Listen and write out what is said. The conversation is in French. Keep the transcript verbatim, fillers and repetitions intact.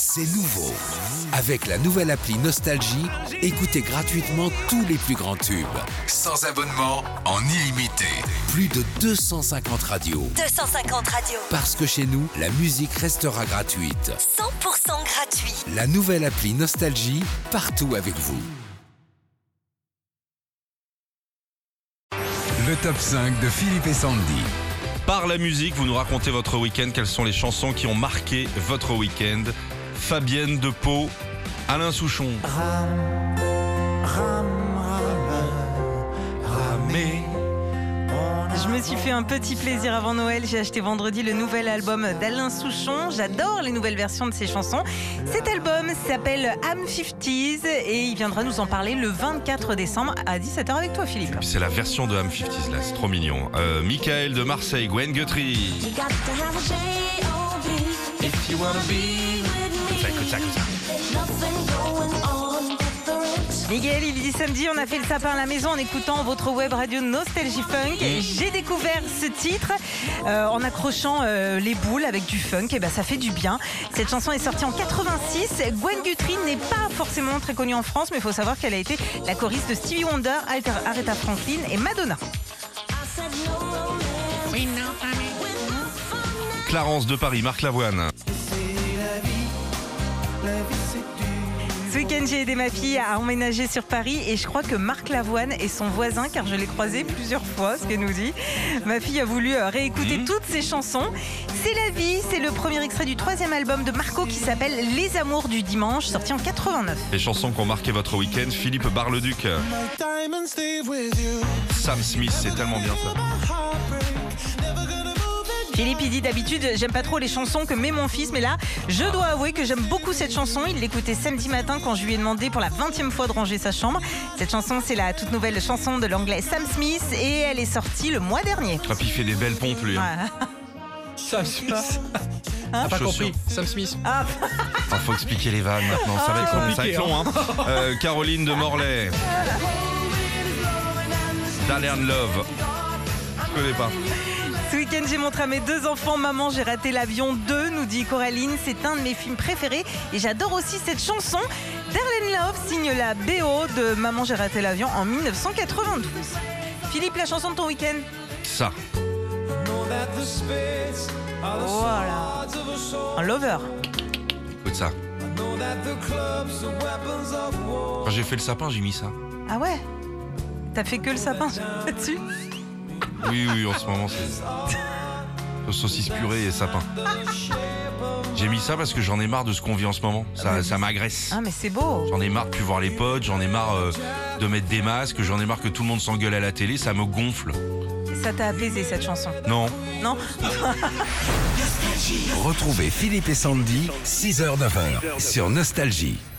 C'est nouveau. Avec la nouvelle appli Nostalgie, écoutez gratuitement tous les plus grands tubes. Sans abonnement, en illimité. Plus de deux cent cinquante radios. deux cent cinquante radios. Parce que chez nous, la musique restera gratuite. cent pour cent gratuit. La nouvelle appli Nostalgie, partout avec vous. Le top cinq de Philippe et Sandy. Par la musique, vous nous racontez votre week-end. Quelles sont les chansons qui ont marqué votre week-end? Fabienne de Pau, Alain Souchon. Ram, ram, ram, ramé. Je me suis fait un petit plaisir avant Noël. J'ai acheté vendredi le nouvel album d'Alain Souchon. J'adore les nouvelles versions de ses chansons. Cet album s'appelle I'm cinquante et il viendra nous en parler le vingt-quatre décembre à dix-sept heures avec toi, Philippe. C'est la version de I'm cinquante là, c'est trop mignon. Euh, Michael de Marseille, Gwen Guthrie. Ça, écoute ça, écoute ça. Miguel, il dit samedi, on a fait le sapin à la maison en écoutant votre web radio Nostalgie Funk. Et j'ai découvert ce titre euh, en accrochant euh, les boules avec du funk. Et ben ça fait du bien. Cette chanson est sortie en quatre-vingt-six. Gwen Guthrie n'est pas forcément très connue en France, mais il faut savoir qu'elle a été la choriste de Stevie Wonder, Aretha Franklin et Madonna. Clarence de Paris, Marc Lavoine. Ce week-end, j'ai aidé ma fille à emménager sur Paris et je crois que Marc Lavoine est son voisin car je l'ai croisé plusieurs fois, ce qu'elle nous dit. Ma fille a voulu réécouter mmh. toutes ses chansons. C'est la vie, c'est le premier extrait du troisième album de Marco qui s'appelle Les Amours du Dimanche, sorti en quatre-vingt-neuf. Les chansons qui ont marqué votre week-end, Philippe Bar-le-Duc. Sam Smith, c'est tellement bien ça. Philippe, il dit d'habitude, j'aime pas trop les chansons que met mon fils, mais là, je dois avouer que j'aime beaucoup cette chanson. Il l'écoutait samedi matin quand je lui ai demandé pour la vingtième fois de ranger sa chambre. Cette chanson, c'est la toute nouvelle chanson de l'anglais Sam Smith et elle est sortie le mois dernier. Ah, puis il fait des belles pompes, lui. Voilà. Sam Smith. Hein T'as pas compris, Sam Smith. Ah. Ah, faut expliquer les vannes maintenant, ça va être, compliqué, ça va être long. Hein. Euh, Caroline de Morlaix. Dalian Love. Je connais pas. Ce week-end, j'ai montré à mes deux enfants Maman, j'ai raté l'avion deux, nous dit Coraline. C'est un de mes films préférés et j'adore aussi cette chanson. Darlene Love signe la B O de Maman, j'ai raté l'avion en dix-neuf cent quatre-vingt-douze. Philippe, la chanson de ton week-end? Ça. Voilà. Un lover. Écoute ça. Quand j'ai fait le sapin, j'ai mis ça. Ah ouais? T'as fait que le sapin là-dessus? Oui, oui, en ce moment, c'est saucisse purée et sapin. J'ai mis ça parce que j'en ai marre de ce qu'on vit en ce moment. Ça, ça m'agresse. Ah, mais c'est beau. J'en ai marre de plus voir les potes, j'en ai marre euh, de mettre des masques, j'en ai marre que tout le monde s'engueule à la télé, ça me gonfle. Ça t'a apaisé cette chanson? Non. Non. Retrouvez Philippe et Sandy, six heures neuf heures, sur Nostalgie.